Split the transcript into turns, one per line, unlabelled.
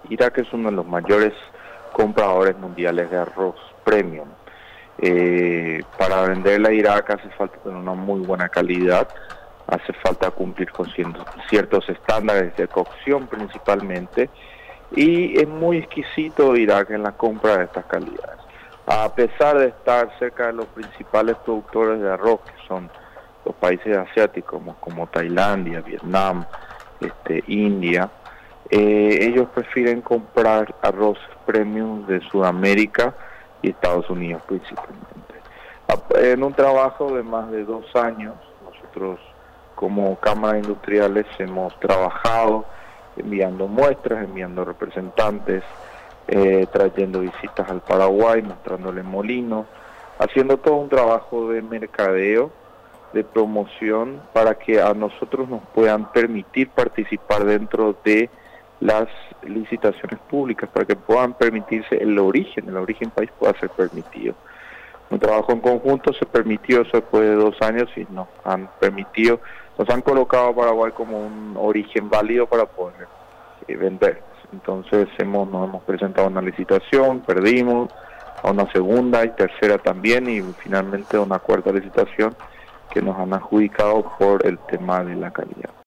Irak es uno de los mayores compradores mundiales de arroz premium. Para venderla a Irak hace falta tener una muy buena calidad, hace falta cumplir con ciertos estándares de cocción principalmente, y es muy exquisito Irak en la compra de estas calidades. A pesar de estar cerca de los principales productores de arroz, que son los países asiáticos como Tailandia, Vietnam, India, ellos prefieren comprar arroz premium de Sudamérica y Estados Unidos principalmente. En un trabajo de más de 2 años, nosotros como Cámara Industriales hemos trabajado enviando muestras, enviando representantes, trayendo visitas al Paraguay, mostrándole molinos, haciendo todo un trabajo de mercadeo, de promoción, para que a nosotros nos puedan permitir participar dentro de las licitaciones públicas, para que puedan permitirse el origen país pueda ser permitido. Un trabajo en conjunto se permitió eso después de 2 años y nos han colocado a Paraguay como un origen válido para poder vender. Entonces nos hemos presentado a una licitación, perdimos, a una segunda y tercera también, y finalmente a una cuarta licitación que nos han adjudicado por el tema de la calidad.